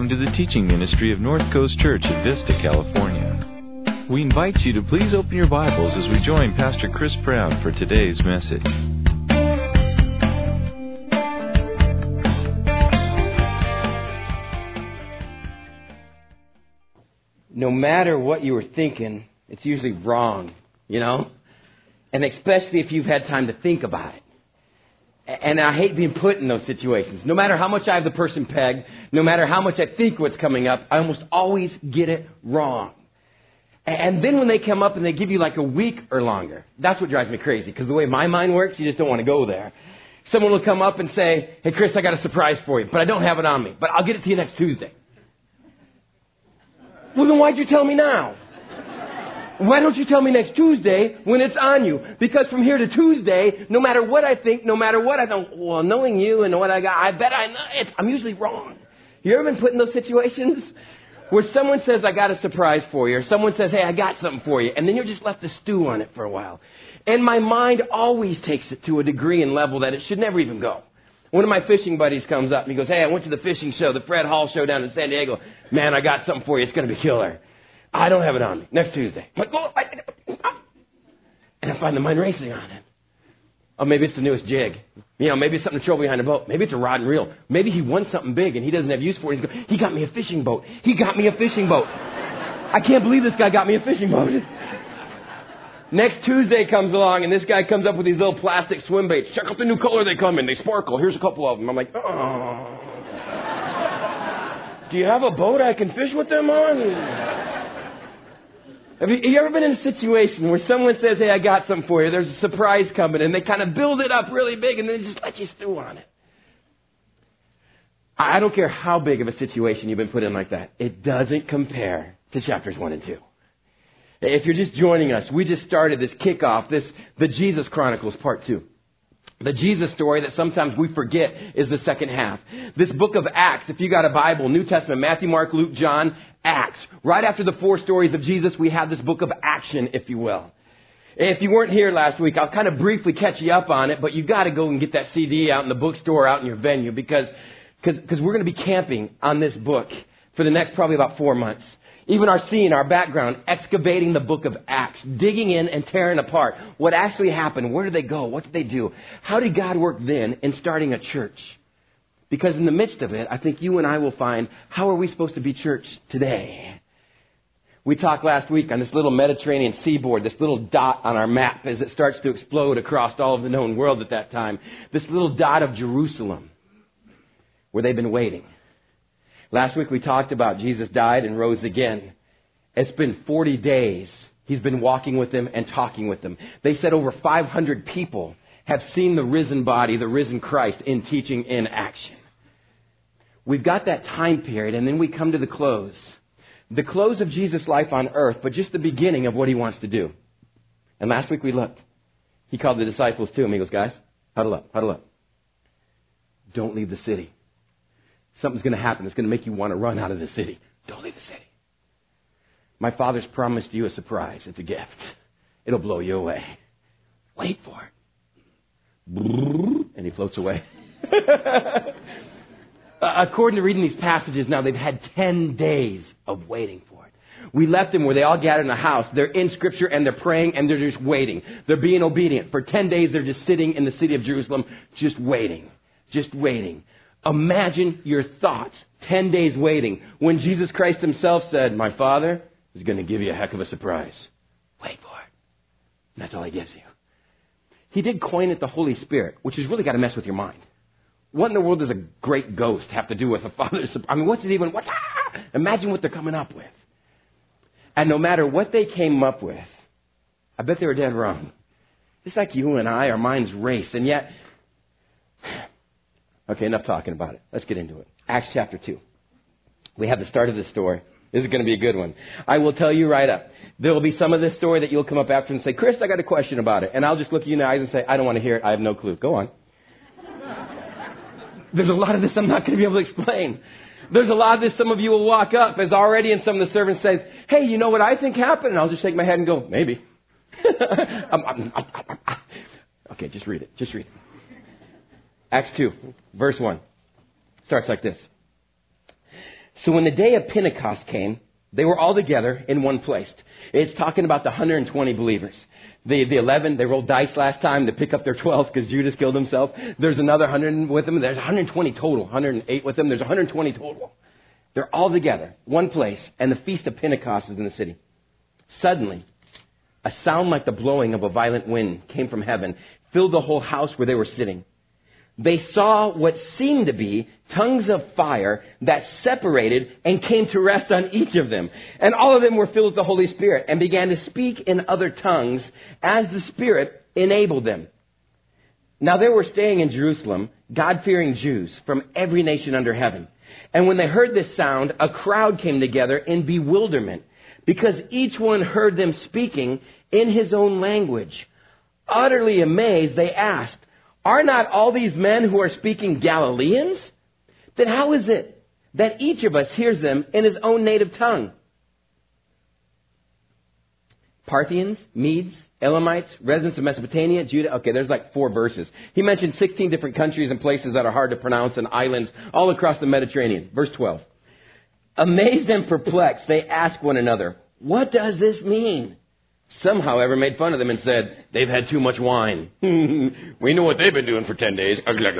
Welcome to the teaching ministry of North Coast Church at Vista, California. We invite you to please open your Bibles as we join Pastor Chris Brown for today's message. No matter what you were thinking, it's usually wrong, you know? And especially if you've had time to think about it. And I hate being put in those situations. No matter how much I have the person pegged, no matter how much I think what's coming up, I almost always get it wrong. And then when they come up and they give you like a week or longer, that's what drives me crazy. Because the way my mind works, you just don't want to go there. Someone will come up and say, "Hey, Chris, I got a surprise for you, but I don't have it on me. But I'll get it to you next Tuesday." Well, then why'd you tell me now? Why don't you tell me next Tuesday when it's on you? Because from here to Tuesday, no matter what I think, no matter what I don't, well, knowing you and what I got, I bet I know it. I'm usually wrong. You ever been put in those situations where someone says, "I got a surprise for you," or someone says, "Hey, I got something for you," and then you're just left to stew on it for a while. And my mind always takes it to a degree and level that it should never even go. One of my fishing buddies comes up and he goes, "Hey, I went to the fishing show, the Fred Hall show down in San Diego. Man, I got something for you. It's going to be killer. I don't have it on me. Next Tuesday." I'm like, "Oh, and I find the mind racing on it. Oh, maybe it's the newest jig. You know, maybe it's something to throw behind a boat. Maybe it's a rod and reel. Maybe he won something big and he doesn't have use for it. He's going, he got me a fishing boat. He got me a fishing boat. I can't believe this guy got me a fishing boat." Next Tuesday comes along and this guy comes up with these little plastic swim baits. "Check out the new color they come in. They sparkle. Here's a couple of them." I'm like, "Oh. Do you have a boat I can fish with them on?" Have you ever been in a situation where someone says, "Hey, I got something for you. There's a surprise coming," and they kind of build it up really big and then just let you stew on it? I don't care how big of a situation you've been put in like that. It doesn't compare to chapters 1 and 2. If you're just joining us, we just started this kickoff, the Jesus Chronicles Part 2. The Jesus story that sometimes we forget is the second half. This book of Acts, if you got a Bible, New Testament, Matthew, Mark, Luke, John, Acts. Right after the 4 stories of Jesus, we have this book of action, if you will. If you weren't here last week, I'll kind of briefly catch you up on it, but you've got to go and get that CD out in the bookstore, out in your venue, because we're going to be camping on this book for the next probably about 4 months. Even our scene, our background, excavating the book of Acts, digging in and tearing apart what actually happened. Where did they go? What did they do? How did God work then in starting a church? Because in the midst of it, I think you and I will find, how are we supposed to be church today? We talked last week on this little Mediterranean seaboard, this little dot on our map as it starts to explode across all of the known world at that time. This little dot of Jerusalem, where they've been waiting. Last week we talked about Jesus died and rose again. It's been 40 days. He's been walking with them and talking with them. They said over 500 people have seen the risen body, the risen Christ, in teaching in action. We've got that time period, and then we come to the close. The close of Jesus' life on earth, but just the beginning of what he wants to do. And last week we looked. He called the disciples to him. He goes, "Guys, huddle up, huddle up. Don't leave the city. Something's going to happen that's going to make you want to run out of the city. Don't leave the city. My Father's promised you a surprise. It's a gift. It'll blow you away. Wait for it." And he floats away. According to reading these passages now, they've had 10 days of waiting for it. We left them where they all gathered in a house. They're in Scripture and they're praying and they're just waiting. They're being obedient. For 10 days, they're just sitting in the city of Jerusalem, just waiting. Just waiting. Imagine your thoughts, 10 days waiting, when Jesus Christ himself said, "My Father is going to give you a heck of a surprise. Wait for it." And that's all he gives you. He did coin it the Holy Spirit, which has really got to mess with your mind. What in the world does a great ghost have to do with a father's surprise? I mean, what's it even? Imagine what they're coming up with. And no matter what they came up with, I bet they were dead wrong. Just like you and I, our minds race, and yet... Okay, enough talking about it. Let's get into it. Acts chapter 2. We have the start of this story. This is going to be a good one. I will tell you right up. There will be some of this story that you'll come up after and say, "Chris, I got a question about it." And I'll just look you in the eyes and say, "I don't want to hear it. I have no clue." Go on. There's a lot of this I'm not going to be able to explain. There's a lot of this some of you will walk up as already and some of the servants says, "Hey, you know what I think happened?" And I'll just shake my head and go, "Maybe." Okay, just read it. Just read it. Acts 2, verse 1. Starts like this. So when the day of Pentecost came, they were all together in one place. It's talking about the 120 believers. The 11, they rolled dice last time to pick up their 12th because Judas killed himself. There's another 100 with them. There's 120 total. 108 with them. There's 120 total. They're all together, one place, and the Feast of Pentecost is in the city. Suddenly, a sound like the blowing of a violent wind came from heaven, filled the whole house where they were sitting. They saw what seemed to be tongues of fire that separated and came to rest on each of them. And all of them were filled with the Holy Spirit and began to speak in other tongues as the Spirit enabled them. Now there were staying in Jerusalem God-fearing Jews from every nation under heaven. And when they heard this sound, a crowd came together in bewilderment because each one heard them speaking in his own language. Utterly amazed, they asked, "Are not all these men who are speaking Galileans? Then how is it that each of us hears them in his own native tongue?" Parthians, Medes, Elamites, residents of Mesopotamia, Judah. Okay, there's like 4 verses. He mentioned 16 different countries and places that are hard to pronounce and islands all across the Mediterranean. Verse 12. Amazed and perplexed, they asked one another, "What does this mean?" Some, however, made fun of them and said, "They've had too much wine." We know what they've been doing for 10 days.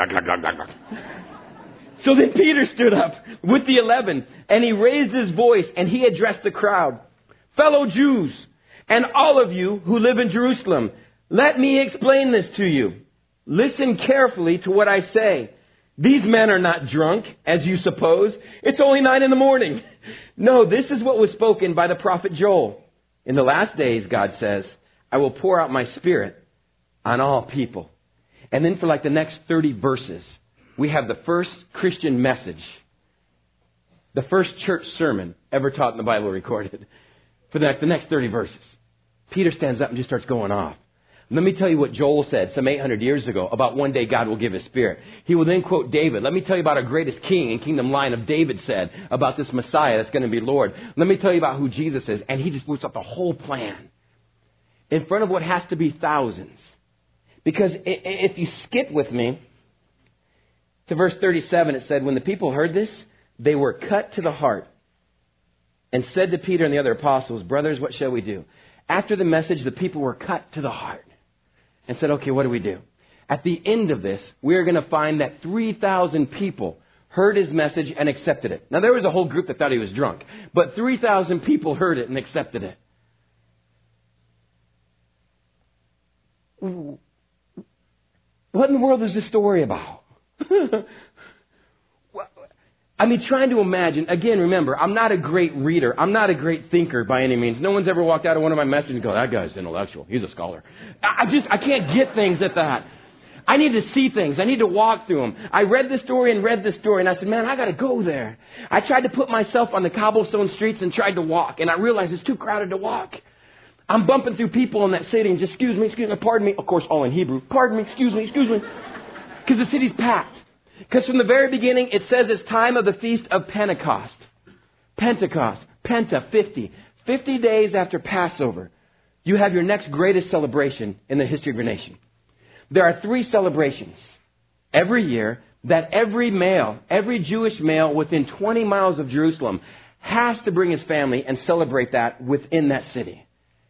So then Peter stood up with the 11, and he raised his voice, and he addressed the crowd. "Fellow Jews, and all of you who live in Jerusalem, let me explain this to you. Listen carefully to what I say. These men are not drunk, as you suppose. It's only 9 a.m. No, this is what was spoken by the prophet Joel. In the last days, God says, I will pour out my Spirit on all people." And then for like the next 30 verses, we have the first Christian message, the first church sermon ever taught in the Bible recorded. For the next 30 verses, Peter stands up and just starts going off. Let me tell you what Joel said some 800 years ago about one day God will give His Spirit. He will then quote David. Let me tell you about our greatest king and kingdom line of David said about this Messiah that's going to be Lord. Let me tell you about who Jesus is. And he just whips up the whole plan in front of what has to be thousands. Because if you skip with me to verse 37, it said, when the people heard this, they were cut to the heart and said to Peter and the other apostles, "Brothers, what shall we do?" After the message, the people were cut to the heart and said, "Okay, what do we do?" At the end of this, we are going to find that 3,000 people heard his message and accepted it. Now, there was a whole group that thought he was drunk, but 3,000 people heard it and accepted it. What in the world is this story about? I mean, trying to imagine, again, remember, I'm not a great reader. I'm not a great thinker by any means. No one's ever walked out of one of my messages and go, "That guy's intellectual. He's a scholar." I can't get things at that. I need to see things. I need to walk through them. I read this story, and I said, man, I got to go there. I tried to put myself on the cobblestone streets and tried to walk, and I realized it's too crowded to walk. I'm bumping through people in that city and just, excuse me, pardon me. Of course, all in Hebrew. Pardon me, excuse me. Because the city's packed. Because from the very beginning, it says it's time of the Feast of Pentecost. Pentecost. Penta, 50. 50 days after Passover, you have your next greatest celebration in the history of your nation. There are 3 celebrations every year that every Jewish male within 20 miles of Jerusalem has to bring his family and celebrate that within that city.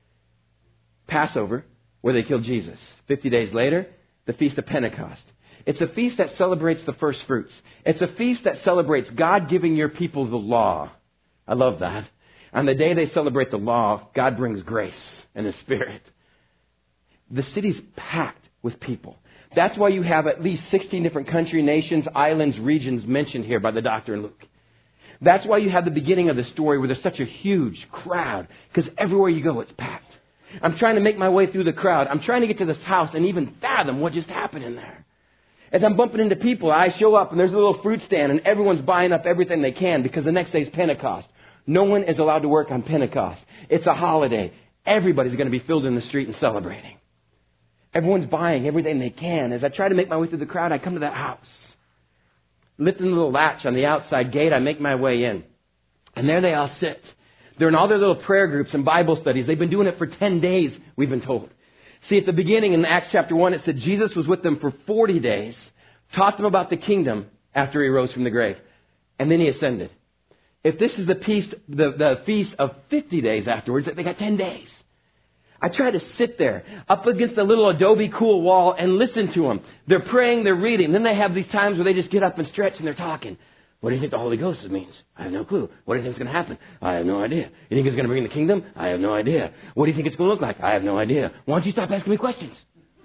Passover, where they killed Jesus. 50 days later, the Feast of Pentecost. It's a feast that celebrates the first fruits. It's a feast that celebrates God giving your people the law. I love that. On the day they celebrate the law, God brings grace and His Spirit. The city's packed with people. That's why you have at least 16 different countries, nations, islands, regions mentioned here by the doctor in Luke. That's why you have the beginning of the story where there's such a huge crowd, because everywhere you go, it's packed. I'm trying to make my way through the crowd. I'm trying to get to this house and even fathom what just happened in there. As I'm bumping into people, I show up and there's a little fruit stand and everyone's buying up everything they can because the next day is Pentecost. No one is allowed to work on Pentecost. It's a holiday. Everybody's going to be filled in the street and celebrating. Everyone's buying everything they can. As I try to make my way through the crowd, I come to that house. Lifting the little latch on the outside gate, I make my way in. And there they all sit. They're in all their little prayer groups and Bible studies. They've been doing it for 10 days, we've been told. See, at the beginning in Acts chapter 1, it said Jesus was with them for 40 days, taught them about the kingdom after He rose from the grave. And then He ascended. If this is the feast of 50 days afterwards, they got 10 days. I try to sit there up against a little adobe cool wall and listen to them. They're praying, they're reading. Then they have these times where they just get up and stretch and they're talking. What do you think the Holy Ghost means? I have no clue. What do you think is going to happen? I have no idea. You think it's going to bring the kingdom? I have no idea. What do you think it's going to look like? I have no idea. Why don't you stop asking me questions?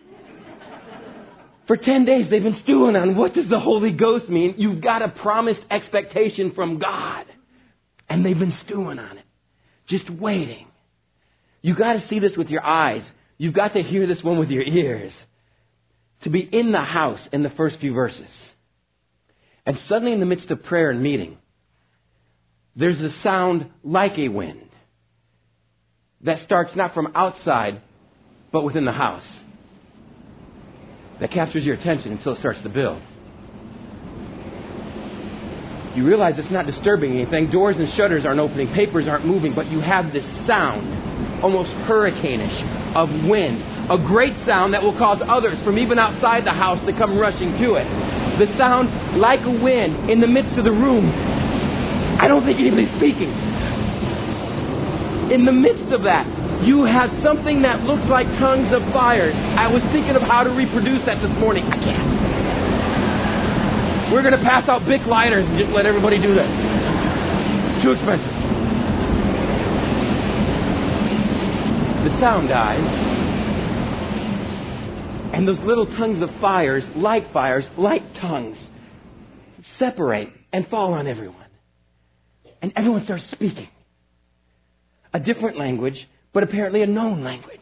For 10 days, they've been stewing on what does the Holy Ghost mean? You've got a promised expectation from God. And they've been stewing on it. Just waiting. You've got to see this with your eyes. You've got to hear this one with your ears. To be in the house in the first few verses. And suddenly in the midst of prayer and meeting, there's a sound like a wind that starts not from outside, but within the house. That captures your attention until it starts to build. You realize it's not disturbing anything. Doors and shutters aren't opening. Papers aren't moving. But you have this sound, almost hurricane-ish, of wind. A great sound that will cause others from even outside the house to come rushing to it. The sound like a wind in the midst of the room. I don't think anybody's speaking. In the midst of that, you have something that looks like tongues of fire. I was thinking of how to reproduce that this morning. I can't. We're going to pass out Bic lighters and just let everybody do that. Too expensive. The sound dies. And those little tongues of fires, like tongues, separate and fall on everyone. And everyone starts speaking. A different language, but apparently a known language.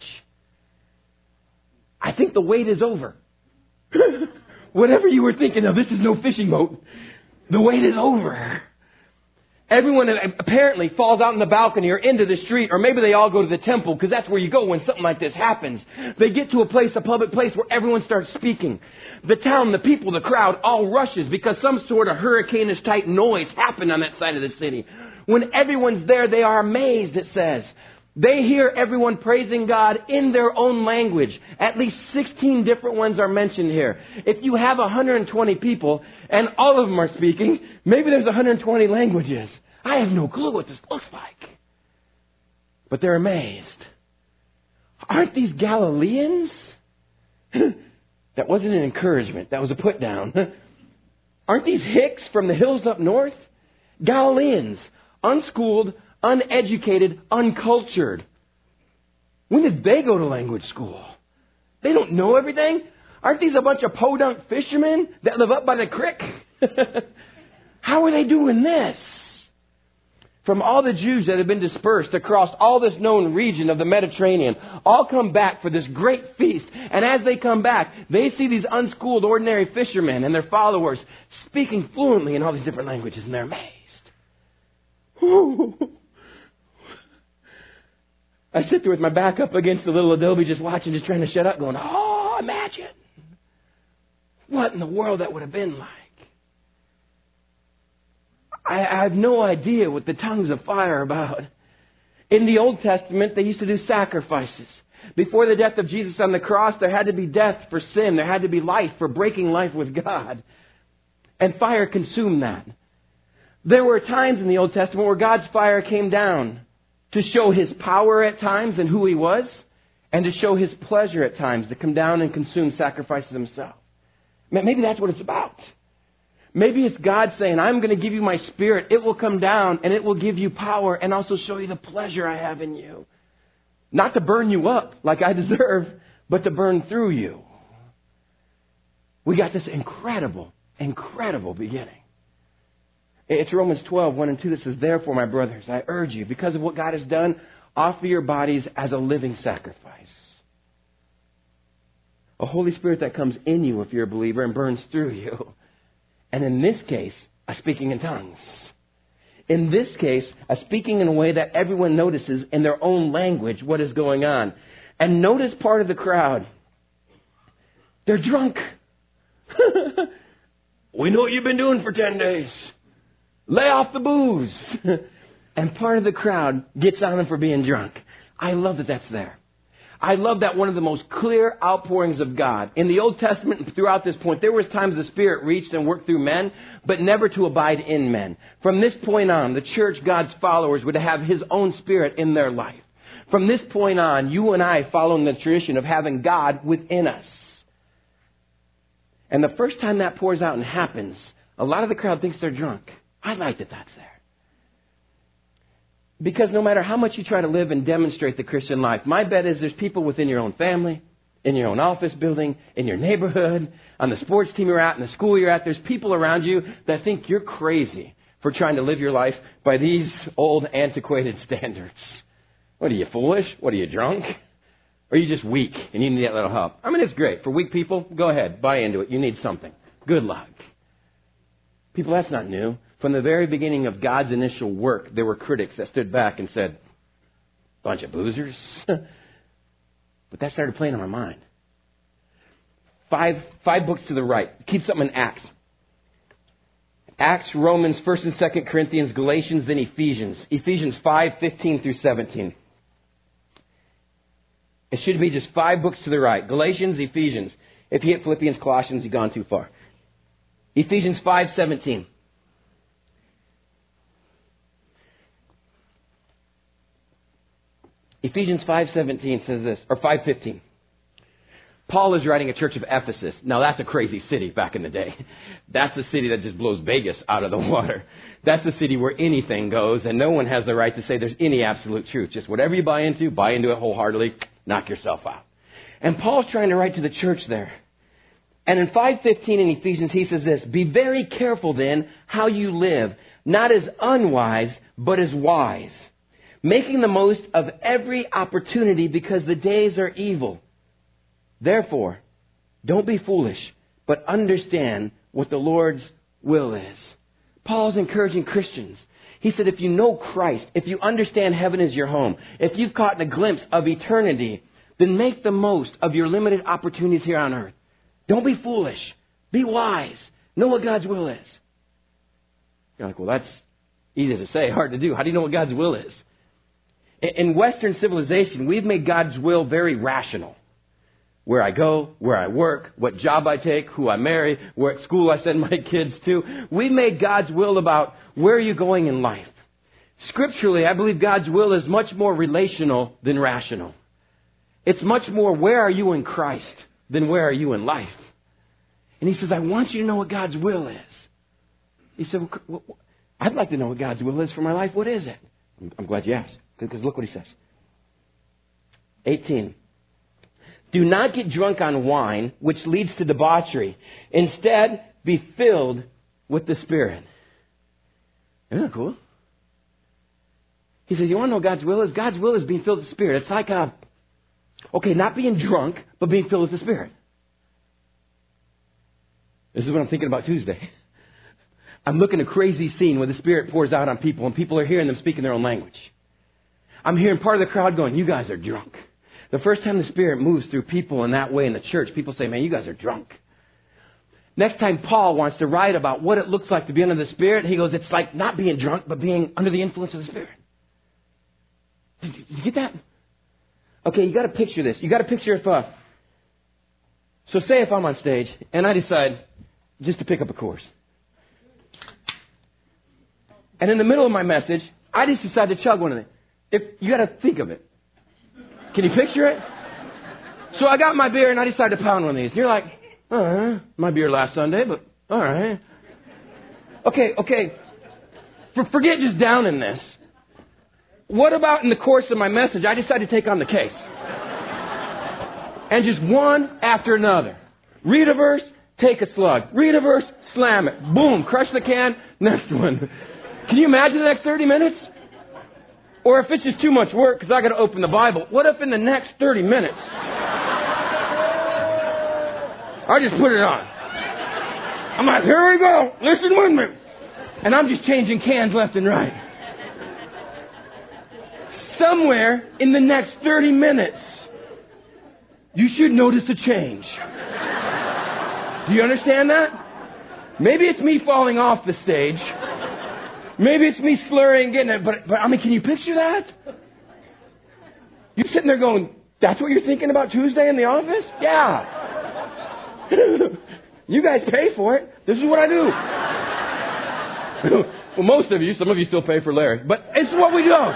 I think the wait is over. Whatever you were thinking of, this is no fishing boat. The wait is over. Everyone apparently falls out in the balcony or into the street, or maybe they all go to the temple, because that's where you go when something like this happens. They get to a public place where everyone starts speaking. The town, the people, the crowd all rushes because some sort of hurricane-ish type noise happened on that side of the city. When everyone's there, they are amazed, it says. They hear everyone praising God in their own language. At least 16 different ones are mentioned here. If you have 120 people and all of them are speaking, maybe there's 120 languages. I have no clue what this looks like. But they're amazed. Aren't these Galileans? That wasn't an encouragement. That was a put down. Aren't these hicks from the hills up north? Galileans, unschooled, uneducated, uncultured. When did they go to language school? They don't know everything. Aren't these a bunch of podunk fishermen that live up by the creek? How are they doing this? From all the Jews that have been dispersed across all this known region of the Mediterranean, all come back for this great feast. And as they come back, they see these unschooled, ordinary fishermen and their followers speaking fluently in all these different languages, and they're amazed. I sit there with my back up against the little adobe, just watching, just trying to shut up, going, oh, imagine what in the world that would have been like. I have no idea what the tongues of fire are about. In the Old Testament, they used to do sacrifices. Before the death of Jesus on the cross, there had to be death for sin. There had to be life for breaking life with God. And fire consumed that. There were times in the Old Testament where God's fire came down to show His power at times and who He was, and to show His pleasure at times to come down and consume sacrifices Himself. Maybe that's what it's about. Maybe it's God saying, I'm going to give you my Spirit. It will come down and it will give you power and also show you the pleasure I have in you. Not to burn you up like I deserve, but to burn through you. We got this incredible beginning. It's Romans 12, 1 and 2 that says, therefore, my brothers, I urge you, because of what God has done, offer your bodies as a living sacrifice. A Holy Spirit that comes in you if you're a believer and burns through you. And in this case, a speaking in tongues. In this case, a speaking in a way that everyone notices in their own language what is going on. And notice part of the crowd. They're drunk. We know what you've been doing for 10 days. Lay off the booze. And part of the crowd gets on them for being drunk. I love that that's there. I love that one of the most clear outpourings of God. In the Old Testament and throughout this point, there was times the Spirit reached and worked through men, but never to abide in men. From this point on, the church, God's followers, would have His own Spirit in their life. From this point on, you and I follow in the tradition of having God within us. And the first time that pours out and happens, a lot of the crowd thinks they're drunk. I like that that's there. Because no matter how much you try to live and demonstrate the Christian life, my bet is there's people within your own family, in your own office building, in your neighborhood, on the sports team you're at, in the school you're at. There's people around you that think you're crazy for trying to live your life by these old, antiquated standards. What are you, foolish? What are you, drunk? Or are you just weak and you need that little help? I mean, it's great. For weak people, go ahead, buy into it. You need something. Good luck. People, that's not new. From the very beginning of God's initial work, there were critics that stood back and said, bunch of boozers. But that started playing on my mind. Five books to the right. Keep something in Acts. Acts, Romans, 1st and 2nd Corinthians, Galatians, then Ephesians. Ephesians 5:15 through 17. It should be just 5 books to the right. Galatians, Ephesians. If you hit Philippians, Colossians, you've gone too far. Ephesians 5:17. Ephesians 5:17 says this, or 5:15. Paul is writing a church of Ephesus. Now that's a crazy city back in the day. That's a city that just blows Vegas out of the water. That's a city where anything goes and no one has the right to say there's any absolute truth. Just whatever you buy into it wholeheartedly, knock yourself out. And Paul's trying to write to the church there. And in 5:15 in Ephesians, he says this, be very careful then how you live, not as unwise, but as wise, making the most of every opportunity because the days are evil. Therefore, don't be foolish, but understand what the Lord's will is. Paul's encouraging Christians. He said, if you know Christ, if you understand heaven is your home, if you've caught a glimpse of eternity, then make the most of your limited opportunities here on earth. Don't be foolish. Be wise. Know what God's will is. You're like, well, that's easy to say, hard to do. How do you know what God's will is? In Western civilization, we've made God's will very rational. Where I go, where I work, what job I take, who I marry, what school I send my kids to. We've made God's will about where are you going in life. Scripturally, I believe God's will is much more relational than rational. It's much more where are you in Christ than where are you in life. And he says, I want you to know what God's will is. He said, well, I'd like to know what God's will is for my life. What is it? I'm glad you asked. Because look what he says. 18. Do not get drunk on wine, which leads to debauchery. Instead, be filled with the Spirit. Isn't that cool? He says, you want to know what God's will is? God's will is being filled with the Spirit. It's like, not being drunk, but being filled with the Spirit. This is what I'm thinking about Tuesday. I'm looking at a crazy scene where the Spirit pours out on people and people are hearing them speak in their own language. I'm hearing part of the crowd going, you guys are drunk. The first time the Spirit moves through people in that way in the church, people say, man, you guys are drunk. Next time Paul wants to write about what it looks like to be under the Spirit, he goes, it's like not being drunk, but being under the influence of the Spirit. Did you get that? Okay, you got to picture this. You got to picture so say if I'm on stage and I decide just to pick up a chorus. And in the middle of my message, I just decide to chug one of them. You got to think of it. Can you picture it? So I got my beer and I decided to pound one of these. And you're like, my beer last Sunday, but all right. Okay. Forget just downing this. What about in the course of my message, I decided to take on the case. And just one after another. Read a verse, take a slug. Read a verse, slam it. Boom, crush the can, next one. Can you imagine the next 30 minutes? Or if it's just too much work because I got to open the Bible, what if in the next 30 minutes I just put it on? I'm like, here we go. Listen with me. And I'm just changing cans left and right. Somewhere in the next 30 minutes, you should notice a change. Do you understand that? Maybe it's me falling off the stage. Maybe it's me slurring, getting it, but I mean, can you picture that? You're sitting there going, That's what you're thinking about Tuesday in the office? Yeah. You guys pay for it. This is what I do. Well, most of you, some of you still pay for Larry, but it's what we do.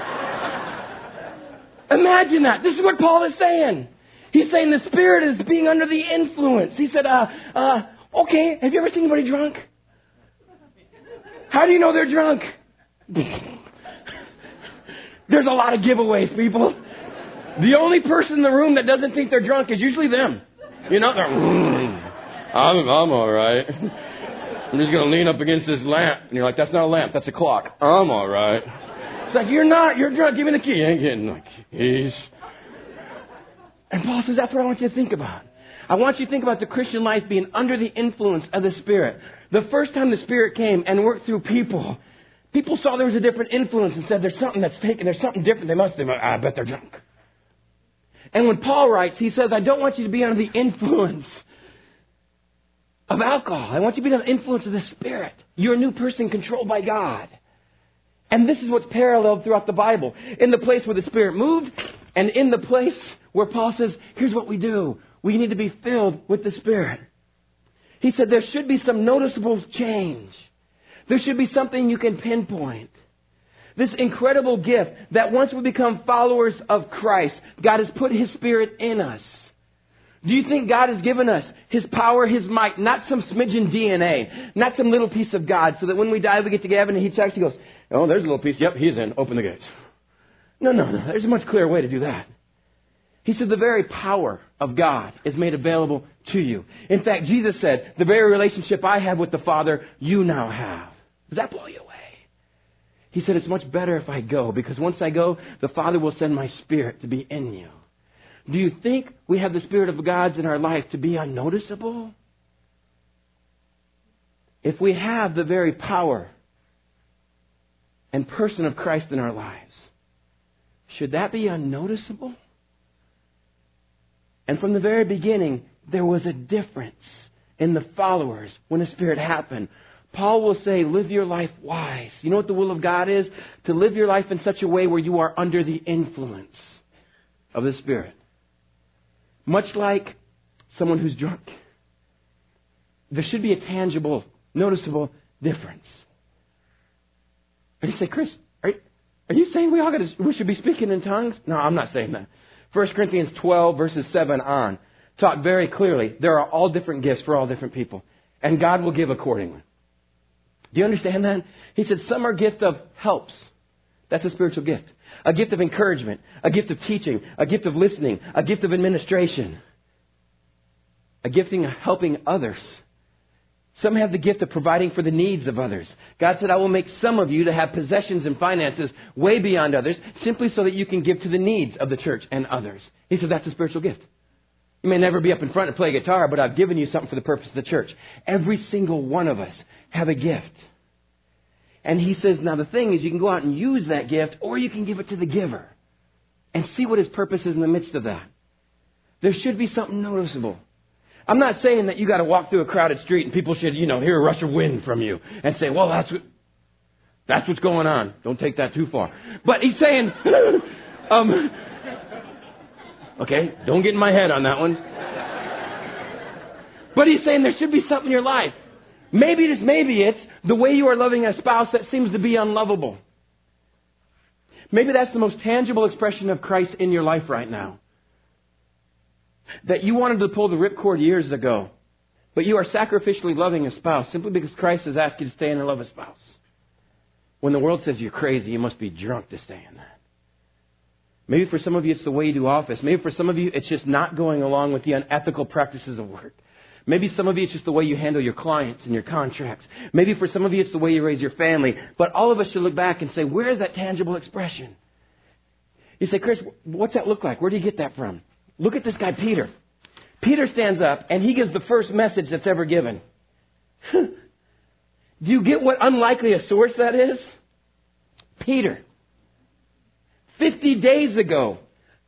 Imagine that. This is what Paul is saying. He's saying the Spirit is being under the influence. He said, okay, have you ever seen anybody drunk? How do you know they're drunk? There's a lot of giveaways, people. The only person in the room that doesn't think they're drunk is usually them. You know, they're, I'm all right. I'm just going to lean up against this lamp. And you're like, that's not a lamp, that's a clock. I'm all right. It's like, you're not, you're drunk, give me the key. You ain't getting the keys. And Paul says, that's what I want you to think about. I want you to think about the Christian life being under the influence of the Spirit. The first time the Spirit came and worked through people, people saw there was a different influence and said, there's something that's taken, there's something different. I bet they're drunk. And when Paul writes, he says, I don't want you to be under the influence of alcohol. I want you to be under the influence of the Spirit. You're a new person controlled by God. And this is what's paralleled throughout the Bible. In the place where the Spirit moved, and in the place where Paul says, here's what we do. We need to be filled with the Spirit. He said there should be some noticeable change. There should be something you can pinpoint. This incredible gift that once we become followers of Christ, God has put His Spirit in us. Do you think God has given us His power, His might, not some smidgen DNA, not some little piece of God, so that when we die we get to heaven and He checks, He goes, oh, there's a little piece. Yep, He's in. Open the gates. No. There's a much clearer way to do that. He said the very power of God is made available to you. In fact, Jesus said, the very relationship I have with the Father, you now have. Does that blow you away? He said, it's much better if I go, because once I go, the Father will send my Spirit to be in you. Do you think we have the Spirit of God in our life to be unnoticeable? If we have the very power and person of Christ in our lives, should that be unnoticeable? And from the very beginning, there was a difference in the followers when the Spirit happened. Paul will say, live your life wise. You know what the will of God is? To live your life in such a way where you are under the influence of the Spirit. Much like someone who's drunk. There should be a tangible, noticeable difference. And you say, Chris, are you saying we should be speaking in tongues? No, I'm not saying that. 1 Corinthians 12, verses 7 on, taught very clearly there are all different gifts for all different people. And God will give accordingly. Do you understand that? He said some are gift of helps. That's a spiritual gift. A gift of encouragement. A gift of teaching. A gift of listening. A gift of administration. A gifting of helping others. Some have the gift of providing for the needs of others. God said, I will make some of you to have possessions and finances way beyond others, simply so that you can give to the needs of the church and others. He said, that's a spiritual gift. You may never be up in front and play guitar, but I've given you something for the purpose of the church. Every single one of us have a gift. And he says, now the thing is, you can go out and use that gift, or you can give it to the giver and see what his purpose is in the midst of that. There should be something noticeable. I'm not saying that you got to walk through a crowded street and people should, hear a rush of wind from you and say, well, that's what's going on. Don't take that too far. But he's saying, okay, don't get in my head on that one. But he's saying there should be something in your life. Maybe it's the way you are loving a spouse that seems to be unlovable. Maybe that's the most tangible expression of Christ in your life right now. That you wanted to pull the ripcord years ago, but you are sacrificially loving a spouse simply because Christ has asked you to stay in and love a spouse. When the world says you're crazy, you must be drunk to stay in that. Maybe for some of you it's the way you do office. Maybe for some of you it's just not going along with the unethical practices of work. Maybe some of you it's just the way you handle your clients and your contracts. Maybe for some of you it's the way you raise your family. But all of us should look back and say, where is that tangible expression? You say, Chris, what's that look like? Where do you get that from? Look at this guy, Peter. Peter stands up and he gives the first message that's ever given. Do you get what unlikely a source that is? Peter. 50 days ago,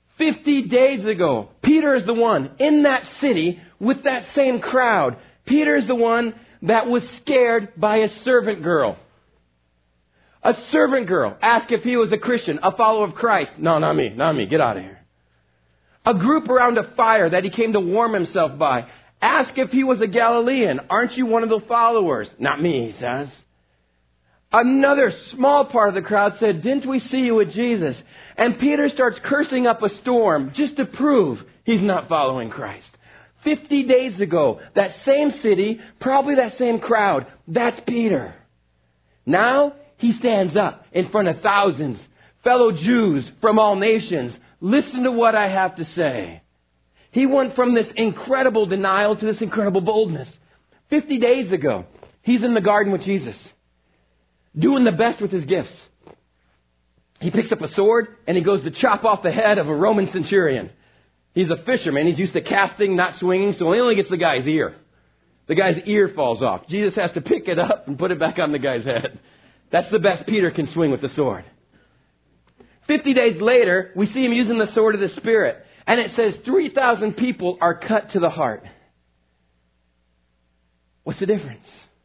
Peter is the one in that city with that same crowd. Peter is the one that was scared by a servant girl. A servant girl asked if he was a Christian, a follower of Christ. No, not me. Get out of here. A group around a fire that he came to warm himself by. Ask if he was a Galilean. Aren't you one of the followers? Not me, he says. Another small part of the crowd said, didn't we see you with Jesus? And Peter starts cursing up a storm just to prove he's not following Christ. 50 days ago, that same city, probably that same crowd, that's Peter. Now he stands up in front of thousands, fellow Jews from all nations. Listen to what I have to say. He went from this incredible denial to this incredible boldness. 50 days ago, he's in the garden with Jesus, doing the best with his gifts. He picks up a sword and he goes to chop off the head of a Roman centurion. He's a fisherman. He's used to casting, not swinging, so he only gets the guy's ear. The guy's ear falls off. Jesus has to pick it up and put it back on the guy's head. That's the best Peter can swing with the sword. 50 days later, we see him using the sword of the Spirit. And it says 3,000 people are cut to the heart. What's the difference?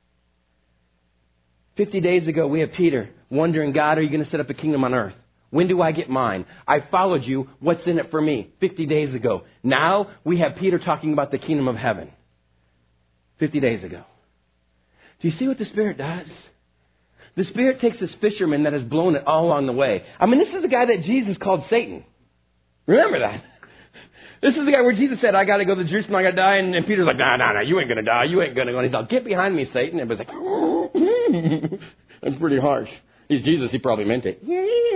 50 days ago, we have Peter wondering, God, are you going to set up a kingdom on earth? When do I get mine? I followed you. What's in it for me? 50 days ago. Now we have Peter talking about the kingdom of heaven. 50 days ago. Do you see what the Spirit does? The Spirit takes this fisherman that has blown it all along the way. I mean, this is the guy that Jesus called Satan. Remember that. This is the guy where Jesus said, I got to go to Jerusalem, I got to die. And Peter's like, no, you ain't going to die. You ain't going to go. And he's like, get behind me, Satan. And everybody's like, that's pretty harsh. He's Jesus. He probably meant it.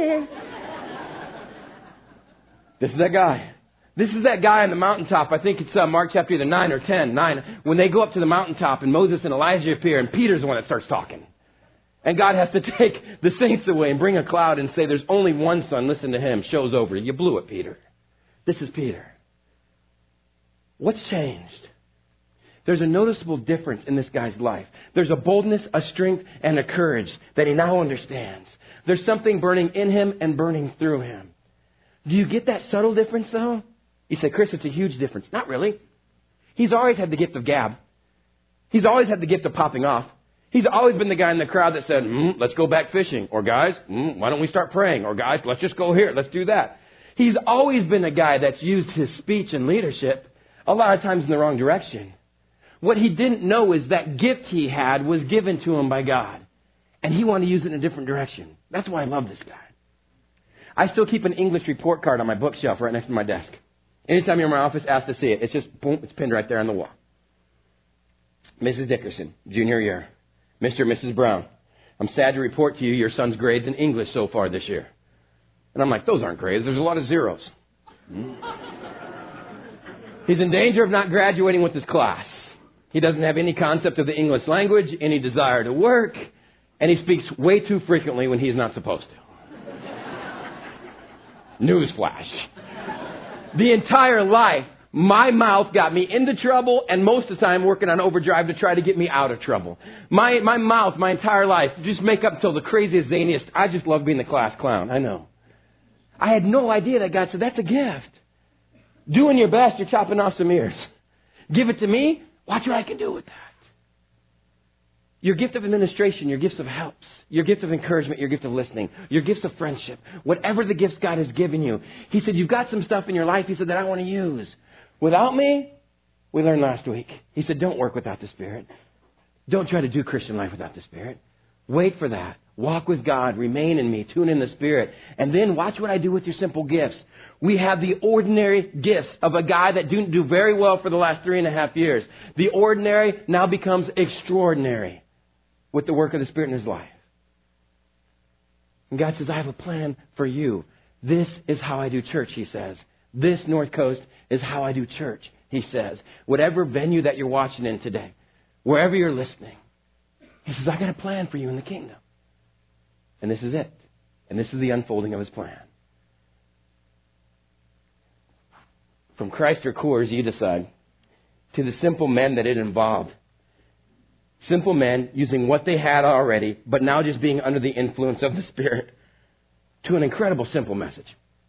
This is that guy. This is that guy on the mountaintop. I think it's Mark chapter either 9 or 10. 9. When they go up to the mountaintop and Moses and Elijah appear and Peter's the one that starts talking. And God has to take the saints away and bring a cloud and say, there's only one son. Listen to him. Show's over. You blew it, Peter. This is Peter. What's changed? There's a noticeable difference in this guy's life. There's a boldness, a strength, and a courage that he now understands. There's something burning in him and burning through him. Do you get that subtle difference, though? You say, Chris, it's a huge difference. Not really. He's always had the gift of gab. He's always had the gift of popping off. He's always been the guy in the crowd that said, let's go back fishing. Or guys, why don't we start praying? Or guys, let's just go here. Let's do that. He's always been a guy that's used his speech and leadership a lot of times in the wrong direction. What he didn't know is that gift he had was given to him by God. And he wanted to use it in a different direction. That's why I love this guy. I still keep an English report card on my bookshelf right next to my desk. Anytime you're in my office, ask to see it. It's just, boom, it's pinned right there on the wall. Mrs. Dickerson, junior year. Mr. and Mrs. Brown, I'm sad to report to you your son's grades in English so far this year. And I'm like, those aren't grades. There's a lot of zeros. He's in danger of not graduating with his class. He doesn't have any concept of the English language, any desire to work, and he speaks way too frequently when he's not supposed to. Newsflash. The entire life, my mouth got me into trouble, and most of the time working on overdrive to try to get me out of trouble. My mouth, my entire life, just make up until the craziest, zaniest. I just love being the class clown. I know. I had no idea that God said, that's a gift. Doing your best, you're chopping off some ears. Give it to me. Watch what I can do with that. Your gift of administration, your gifts of helps, your gift of encouragement, your gift of listening, your gifts of friendship, whatever the gifts God has given you. He said, you've got some stuff in your life, he said, that I want to use. Without me, we learned last week. He said, don't work without the Spirit. Don't try to do Christian life without the Spirit. Wait for that. Walk with God. Remain in me. Tune in the Spirit. And then watch what I do with your simple gifts. We have the ordinary gifts of a guy that didn't do very well for the last 3.5 years. The ordinary now becomes extraordinary with the work of the Spirit in his life. And God says, I have a plan for you. This is how I do church, he says. This North Coast is how I do church, he says. Whatever venue that you're watching in today, wherever you're listening, he says, I got a plan for you in the kingdom. And this is it. And this is the unfolding of his plan. From Christ or Coors, you decide, to the simple men that it involved. Simple men using what they had already, but now just being under the influence of the Spirit, to an incredible simple message.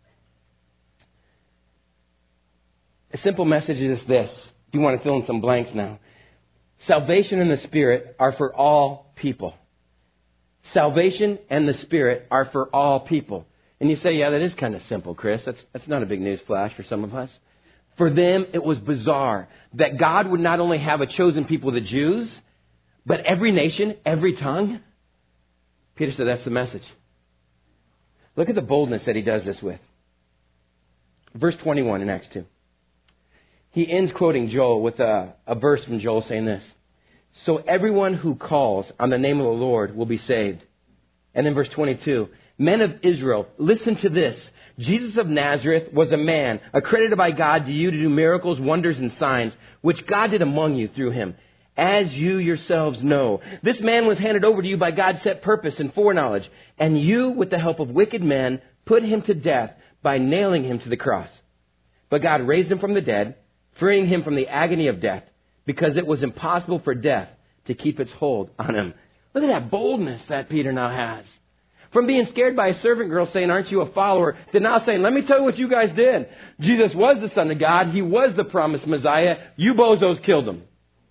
A simple message is this. You want to fill in some blanks now. Salvation and the Spirit are for all people. Salvation and the Spirit are for all people. And you say, yeah, that is kind of simple, Chris. That's not a big news flash for some of us. For them, it was bizarre that God would not only have a chosen people, the Jews, but every nation, every tongue. Peter said that's the message. Look at the boldness that he does this with. Verse 21 in Acts 2. He ends quoting Joel with a verse from Joel saying this. So everyone who calls on the name of the Lord will be saved. And then verse 22. Men of Israel, listen to this. Jesus of Nazareth was a man accredited by God to you to do miracles, wonders, and signs, which God did among you through him. As you yourselves know, this man was handed over to you by God's set purpose and foreknowledge. And you, with the help of wicked men, put him to death by nailing him to the cross. But God raised him from the dead, freeing him from the agony of death, because it was impossible for death to keep its hold on him. Look at that boldness that Peter now has. From being scared by a servant girl saying, aren't you a follower, to now saying, let me tell you what you guys did. Jesus was the Son of God. He was the promised Messiah. You bozos killed him.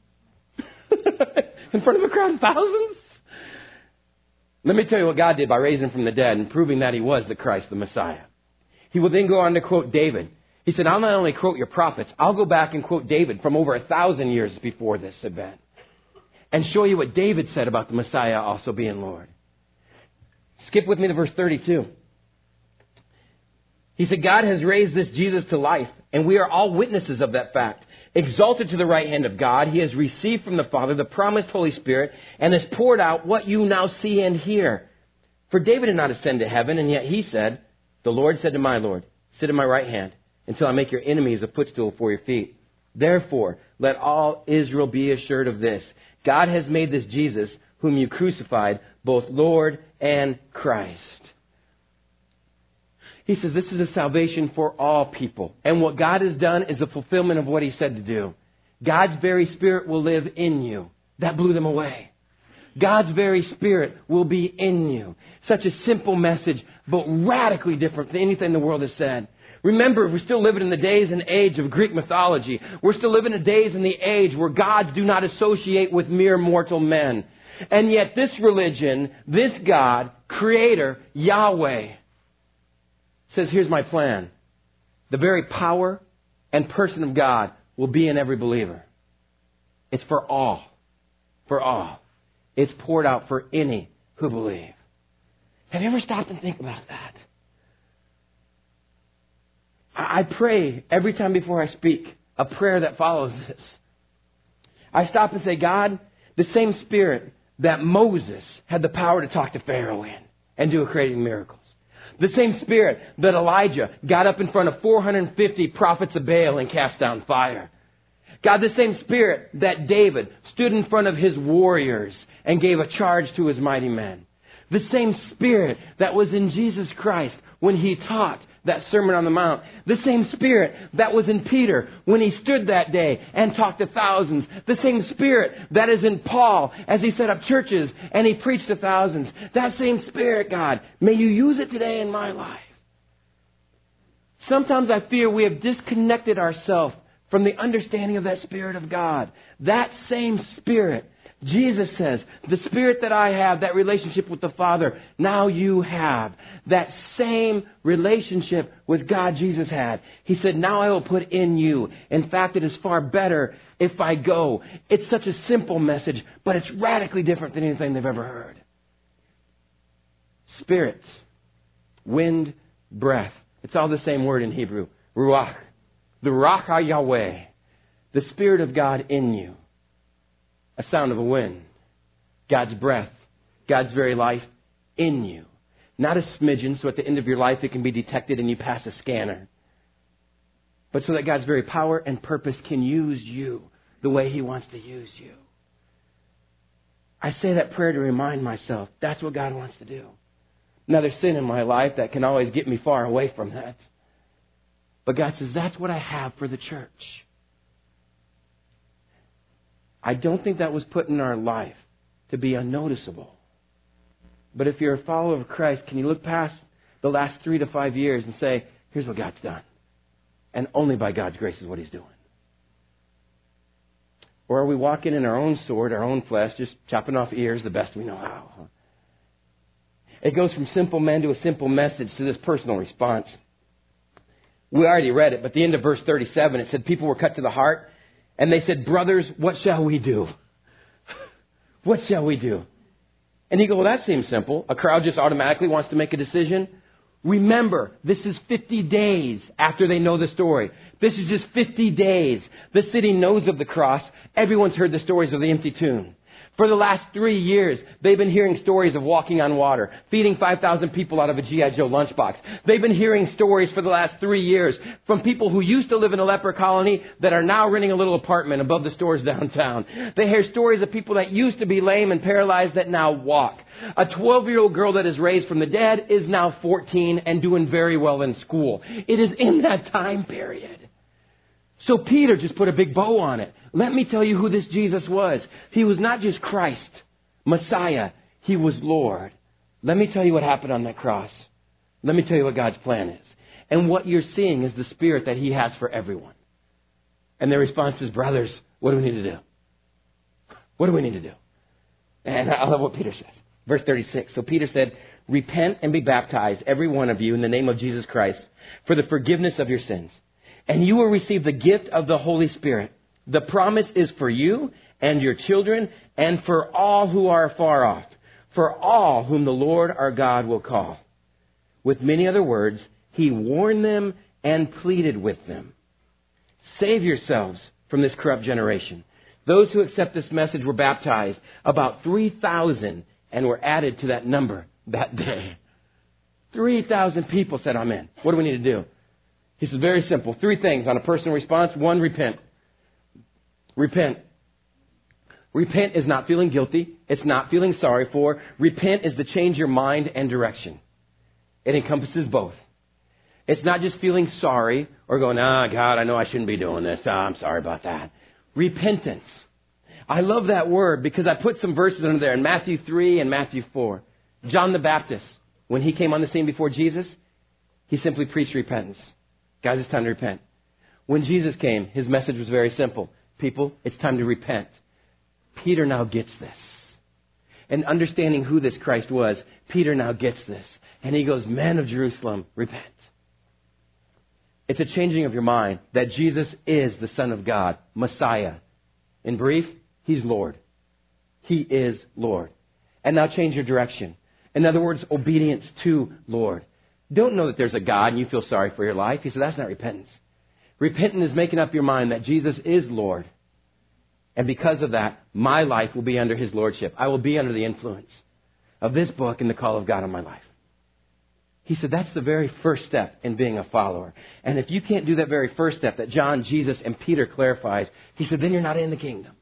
In front of a crowd of thousands? Let me tell you what God did by raising him from the dead and proving that he was the Christ, the Messiah. He will then go on to quote David. He said, I'll not only quote your prophets, I'll go back and quote David from over 1,000 years before this event and show you what David said about the Messiah also being Lord. Skip with me to verse 32. He said, God has raised this Jesus to life, and we are all witnesses of that fact. Exalted to the right hand of God, he has received from the Father the promised Holy Spirit and has poured out what you now see and hear. For David did not ascend to heaven, and yet he said, the Lord said to my Lord, sit at my right hand until I make your enemies a footstool for your feet. Therefore, let all Israel be assured of this. God has made this Jesus, whom you crucified, both Lord and Christ. He says this is a salvation for all people. And what God has done is a fulfillment of what he said to do. God's very Spirit will live in you. That blew them away. God's very Spirit will be in you. Such a simple message, but radically different than anything the world has said. Remember, we're still living in the days and age of Greek mythology. We're still living in the days and the age where gods do not associate with mere mortal men. And yet this religion, this God, Creator, Yahweh, says, here's my plan. The very power and person of God will be in every believer. It's for all. For all. It's poured out for any who believe. Have you ever stopped and think about that? I pray every time before I speak a prayer that follows this. I stop and say, God, the same Spirit that Moses had the power to talk to Pharaoh in and do creating miracles. The same Spirit that Elijah got up in front of 450 prophets of Baal and cast down fire. God, the same Spirit that David stood in front of his warriors and gave a charge to his mighty men. The same Spirit that was in Jesus Christ when he taught that Sermon on the Mount. The same Spirit that was in Peter when he stood that day and talked to thousands. The same Spirit that is in Paul as he set up churches and he preached to thousands. That same Spirit, God, may you use it today in my life. Sometimes I fear we have disconnected ourselves from the understanding of that Spirit of God. That same Spirit, Jesus says, the Spirit that I have, that relationship with the Father, now you have. That same relationship with God Jesus had. He said, now I will put in you. In fact, it is far better if I go. It's such a simple message, but it's radically different than anything they've ever heard. Spirit, wind, breath. It's all the same word in Hebrew. Ruach. The Ruach HaYahweh. The Spirit of God in you. A sound of a wind. God's breath. God's very life in you. Not a smidgen, so at the end of your life it can be detected and you pass a scanner. But so that God's very power and purpose can use you the way He wants to use you. I say that prayer to remind myself that's what God wants to do. Now there's sin in my life that can always get me far away from that. But God says that's what I have for the church. I don't think that was put in our life to be unnoticeable. But if you're a follower of Christ, can you look past the last 3 to 5 years and say, here's what God's done. And only by God's grace is what He's doing. Or are we walking in our own sword, our own flesh, just chopping off ears the best we know how? It goes from simple men to a simple message to this personal response. We already read it, but at the end of verse 37, it said people were cut to the heart, and they said, brothers, what shall we do? What shall we do? And you go, well, that seems simple. A crowd just automatically wants to make a decision. Remember, this is 50 days after they know the story. This is just 50 days. The city knows of the cross. Everyone's heard the stories of the empty tomb. For the last 3 years, they've been hearing stories of walking on water, feeding 5,000 people out of a G.I. Joe lunchbox. They've been hearing stories for the last 3 years from people who used to live in a leper colony that are now renting a little apartment above the stores downtown. They hear stories of people that used to be lame and paralyzed that now walk. A 12-year-old girl that is raised from the dead is now 14 and doing very well in school. It is in that time period. So Peter just put a big bow on it. Let me tell you who this Jesus was. He was not just Christ, Messiah. He was Lord. Let me tell you what happened on that cross. Let me tell you what God's plan is. And what you're seeing is the Spirit that He has for everyone. And their response is, brothers, what do we need to do? What do we need to do? And I love what Peter says. Verse 36. So Peter said, repent and be baptized, every one of you, in the name of Jesus Christ, for the forgiveness of your sins. And you will receive the gift of the Holy Spirit. The promise is for you and your children and for all who are far off, for all whom the Lord our God will call. With many other words, He warned them and pleaded with them. Save yourselves from this corrupt generation. Those who accept this message were baptized, about 3,000, and were added to that number that day. 3,000 people said amen. What do we need to do? He says, very simple. 3 things on a personal response. 1, repent. Repent. Repent is not feeling guilty. It's not feeling sorry for. Repent is to change your mind and direction. It encompasses both. It's not just feeling sorry or going, God, I know I shouldn't be doing this. I'm sorry about that. Repentance. I love that word because I put some verses under there in Matthew 3 and Matthew 4. John the Baptist, when he came on the scene before Jesus, he simply preached repentance. Guys, it's time to repent. When Jesus came, His message was very simple. People, it's time to repent. Peter now gets this. And understanding who this Christ was, Peter now gets this. And he goes, men of Jerusalem, repent. It's a changing of your mind that Jesus is the Son of God, Messiah. In brief, He's Lord. He is Lord. And now change your direction. In other words, obedience to Lord. Don't know that there's a God and you feel sorry for your life. He said, that's not repentance. Repentance is making up your mind that Jesus is Lord. And because of that, my life will be under His Lordship. I will be under the influence of this book and the call of God on my life. He said, that's the very first step in being a follower. And if you can't do that very first step that John, Jesus, and Peter clarifies, He said, then you're not in the kingdom.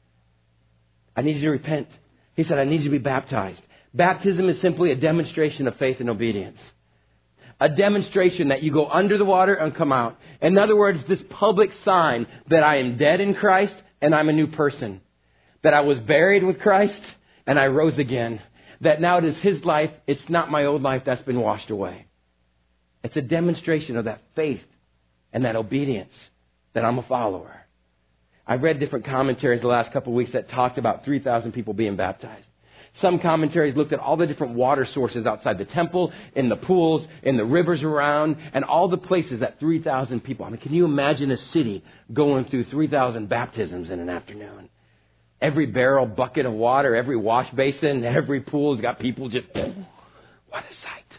I need you to repent. He said, I need you to be baptized. Baptism is simply a demonstration of faith and obedience. A demonstration that you go under the water and come out. In other words, this public sign that I am dead in Christ and I'm a new person. That I was buried with Christ and I rose again. That now it is His life. It's not my old life that's been washed away. It's a demonstration of that faith and that obedience that I'm a follower. I've read different commentaries the last couple of weeks that talked about 3,000 people being baptized. Some commentaries looked at all the different water sources outside the temple, in the pools, in the rivers around, and all the places that 3,000 people. I mean, can you imagine a city going through 3,000 baptisms in an afternoon? Every barrel, bucket of water, every wash basin, every pool's got people just, what a sight.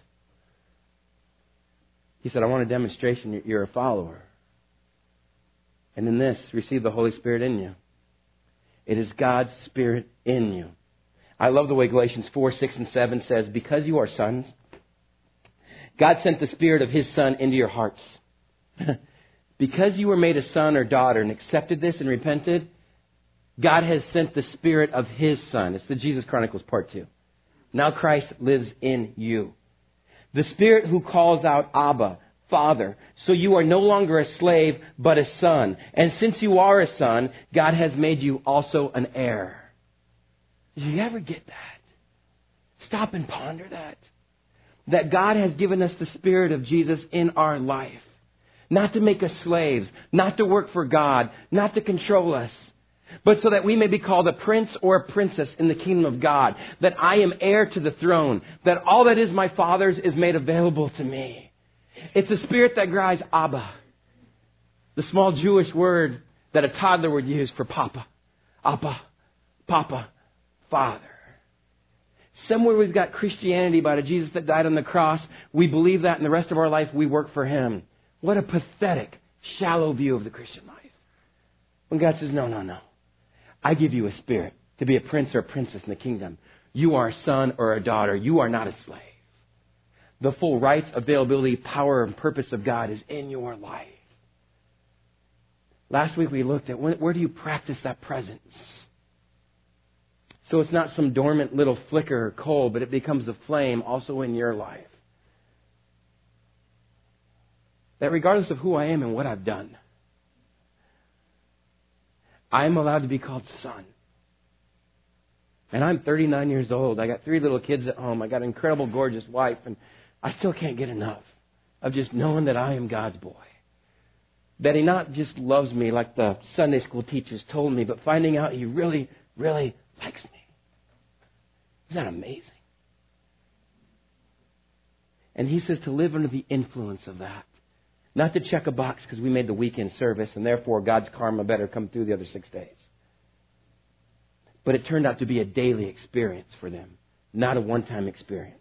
He said, I want a demonstration you're a follower. And in this, receive the Holy Spirit in you. It is God's Spirit in you. I love the way Galatians 4, 6, and 7 says, because you are sons, God sent the Spirit of His Son into your hearts. Because you were made a son or daughter and accepted this and repented, God has sent the Spirit of His Son. It's the Jesus Chronicles Part 2. Now Christ lives in you. The Spirit who calls out, Abba, Father. So you are no longer a slave, but a son. And since you are a son, God has made you also an heir. Did you ever get that? Stop and ponder that. That God has given us the Spirit of Jesus in our life. Not to make us slaves. Not to work for God. Not to control us. but so that we may be called a prince or a princess in the kingdom of God, that I am heir to the throne, that all that is my Father's is made available to me. It's a spirit that cries, Abba, the small Jewish word that a toddler would use for Papa. Abba, Papa, Father. Somewhere we've got Christianity about a Jesus that died on the cross. We believe that, and the rest of our life we work for Him. What a pathetic, shallow view of the Christian life. When God says, no, no, no. I give you a spirit to be a prince or a princess in the kingdom. You are a son or a daughter. You are not a slave. The full rights, availability, power, and purpose of God is in your life. Last week we looked at where do you practice that presence? So it's not some dormant little flicker or coal, but it becomes a flame also in your life. That regardless of who I am and what I've done, I'm allowed to be called son. And I'm 39 years old. I got 3 little kids at home. I got an incredible, gorgeous wife. And I still can't get enough of just knowing that I am God's boy. That He not just loves me like the Sunday school teachers told me, but finding out He really, really likes me. Isn't that amazing? And He says to live under the influence of that. Not to check a box because we made the weekend service and therefore God's karma better come through the other 6 days. But it turned out to be a daily experience for them, not a one-time experience.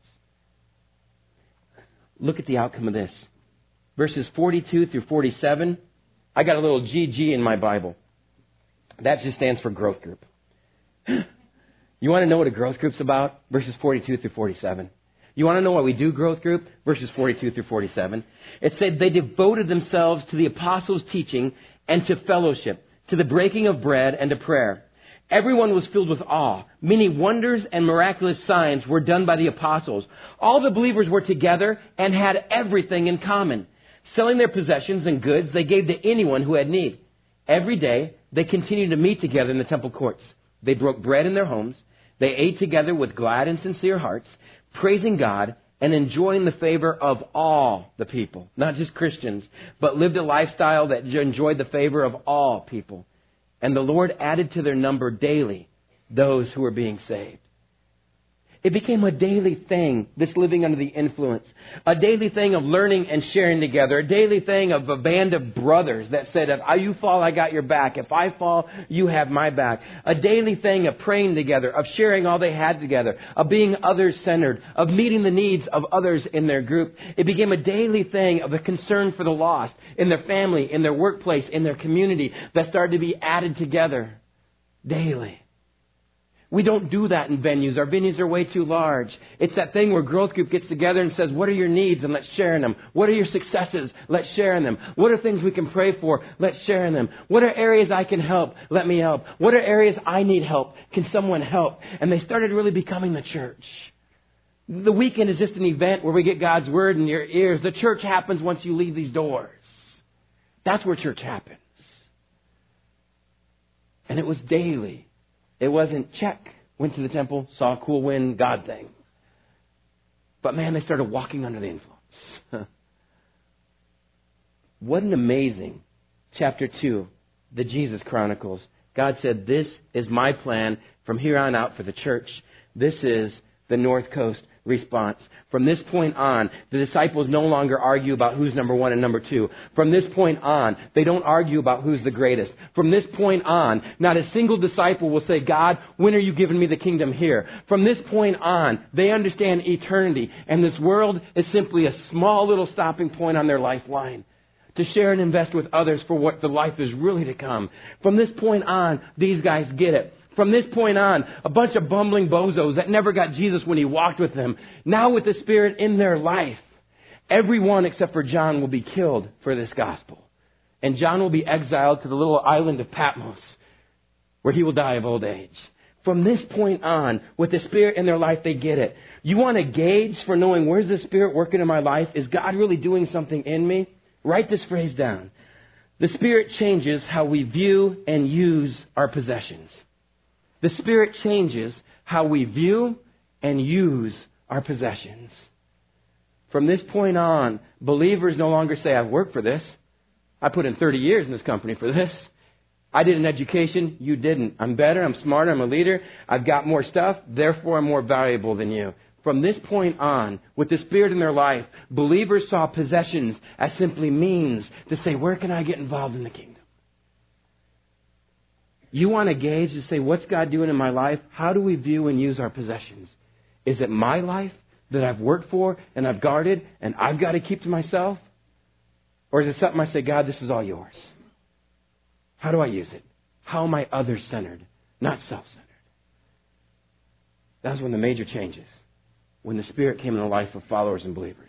Look at the outcome of this. Verses 42 through 47. I got a little GG in my Bible. That just stands for growth group. You want to know what a growth group's about? Verses 42 through 47. You want to know why we do growth group? Verses 42 through 47. It said they devoted themselves to the apostles' teaching and to fellowship, to the breaking of bread and to prayer. Everyone was filled with awe. Many wonders and miraculous signs were done by the apostles. All the believers were together and had everything in common. Selling their possessions and goods, they gave to anyone who had need. Every day, they continued to meet together in the temple courts. They broke bread in their homes. They ate together with glad and sincere hearts, praising God and enjoying the favor of all the people, not just Christians, but lived a lifestyle that enjoyed the favor of all people. And the Lord added to their number daily those who were being saved. It became a daily thing, this living under the influence. A daily thing of learning and sharing together. A daily thing of a band of brothers that said, if you fall, I got your back. If I fall, you have my back. A daily thing of praying together, of sharing all they had together, of being others-centered, of meeting the needs of others in their group. It became a daily thing of a concern for the lost in their family, in their workplace, in their community that started to be added together daily. We don't do that in venues. Our venues are way too large. It's that thing where growth group gets together and says, what are your needs? And let's share in them. What are your successes? Let's share in them. What are things we can pray for? Let's share in them. What are areas I can help? Let me help. What are areas I need help? Can someone help? And they started really becoming the church. The weekend is just an event where we get God's word in your ears. The church happens once you leave these doors. That's where church happens. And it was daily. It wasn't check, went to the temple, saw a cool wind, God thing. But man, they started walking under the influence. What an amazing chapter 2, the Jesus Chronicles. God said, this is my plan from here on out for the church. This is the North Coast response. From this point on, the disciples no longer argue about who's number 1 and number 2. From this point on, they don't argue about who's the greatest. From this point on, not a single disciple will say, God, when are you giving me the kingdom here? From this point on, they understand eternity, and this world is simply a small little stopping point on their lifeline to share and invest with others for what the life is really to come. From this point on, these guys get it. From this point on, a bunch of bumbling bozos that never got Jesus when He walked with them, now with the Spirit in their life, everyone except for John will be killed for this gospel. And John will be exiled to the little island of Patmos, where he will die of old age. From this point on, with the Spirit in their life, they get it. You want to gauge for knowing, where's the Spirit working in my life? Is God really doing something in me? Write this phrase down. The Spirit changes how we view and use our possessions. The Spirit changes how we view and use our possessions. From this point on, believers no longer say, I've worked for this. I put in 30 years in this company for this. I did an education, you didn't. I'm better, I'm smarter, I'm a leader, I've got more stuff, therefore I'm more valuable than you. From this point on, with the Spirit in their life, believers saw possessions as simply means to say, where can I get involved in the kingdom? You want to gauge to say, what's God doing in my life? How do we view and use our possessions? Is it my life that I've worked for and I've guarded and I've got to keep to myself? Or is it something I say, God, this is all yours? How do I use it? How am I others-centered, not self-centered? That's when the major changes. When the Spirit came in the life of followers and believers.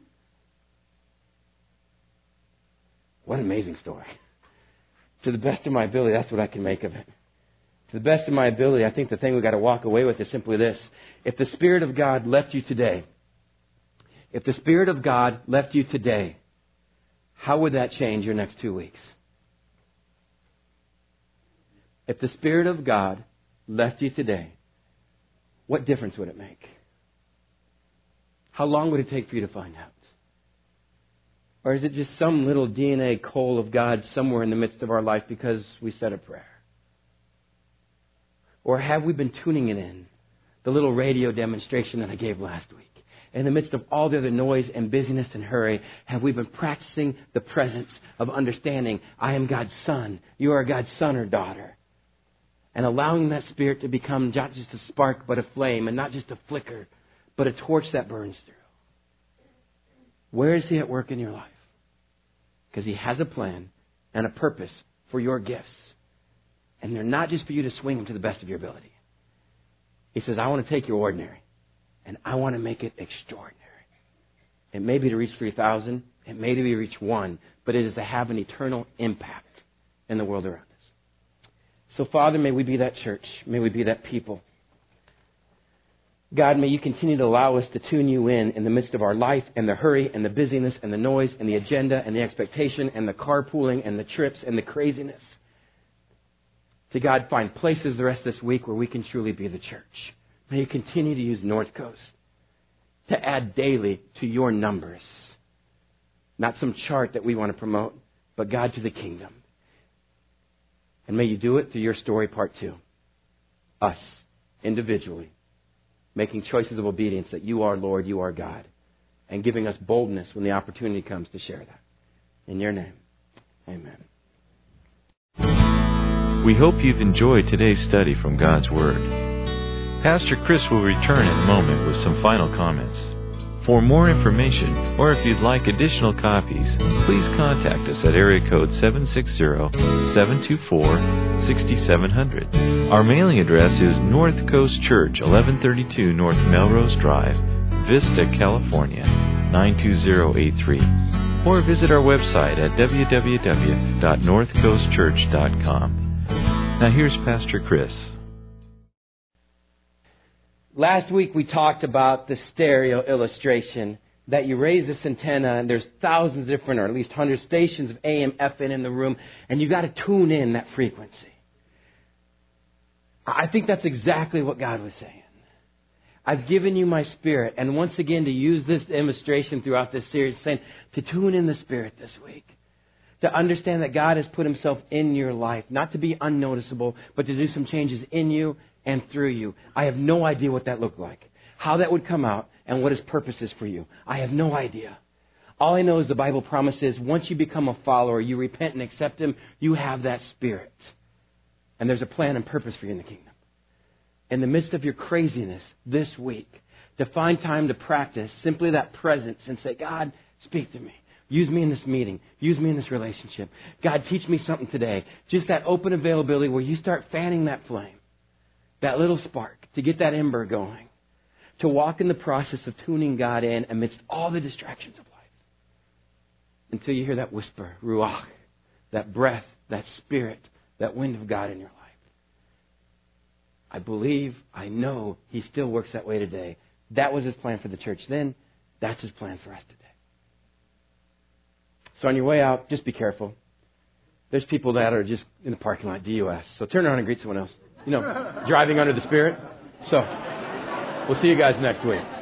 What an amazing story. To the best of my ability, that's what I can make of it. To the best of my ability, I think the thing we've got to walk away with is simply this. If the Spirit of God left you today, how would that change your next 2 weeks? If the Spirit of God left you today, what difference would it make? How long would it take for you to find out? Or is it just some little DNA coal of God somewhere in the midst of our life because we said a prayer? Or have we been tuning it in? The little radio demonstration that I gave last week. In the midst of all the other noise and busyness and hurry, have we been practicing the presence of understanding, I am God's son, you are God's son or daughter? And allowing that Spirit to become not just a spark but a flame, and not just a flicker, but a torch that burns through. Where is He at work in your life? Because He has a plan and a purpose for your gifts. And they're not just for you to swing them to the best of your ability. He says, I want to take your ordinary and I want to make it extraordinary. It may be to reach 3,000. It may be to reach 1. But it is to have an eternal impact in the world around us. So, Father, may we be that church. May we be that people. God, may you continue to allow us to tune you in the midst of our life and the hurry and the busyness and the noise and the agenda and the expectation and the carpooling and the trips and the craziness. To God, find places the rest of this week where we can truly be the church. May you continue to use North Coast to add daily to your numbers. Not some chart that we want to promote, but God, to the kingdom. And may you do it through your story part 2. Us, individually, making choices of obedience that you are Lord, you are God, and giving us boldness when the opportunity comes to share that. In your name, amen. We hope you've enjoyed today's study from God's Word. Pastor Chris will return in a moment with some final comments. For more information, or if you'd like additional copies, please contact us at area code 760-724-6700. Our mailing address is North Coast Church, 1132 North Melrose Drive, Vista, California, 92083. Or visit our website at www.northcoastchurch.com. Now here's Pastor Chris. Last week we talked about the stereo illustration that you raise this antenna and there's thousands of different, or at least 100 stations of AM, FM in the room, and you got to tune in that frequency. I think that's exactly what God was saying. I've given you my Spirit, and once again to use this demonstration throughout this series, saying to tune in the Spirit this week. To understand that God has put Himself in your life, not to be unnoticeable, but to do some changes in you and through you. I have no idea what that looked like, how that would come out, and what His purpose is for you. I have no idea. All I know is the Bible promises once you become a follower, you repent and accept Him, you have that Spirit. And there's a plan and purpose for you in the kingdom. In the midst of your craziness this week, to find time to practice simply that presence and say, God, speak to me. Use me in this meeting. Use me in this relationship. God, teach me something today. Just that open availability where you start fanning that flame, that little spark, to get that ember going, to walk in the process of tuning God in amidst all the distractions of life. Until you hear that whisper, ruach, that breath, that Spirit, that wind of God in your life. I believe, I know He still works that way today. That was His plan for the church then. That's His plan for us today. So on your way out, just be careful. There's people that are just in the parking lot, DUS. So turn around and greet someone else. You know, driving under the Spirit. So we'll see you guys next week.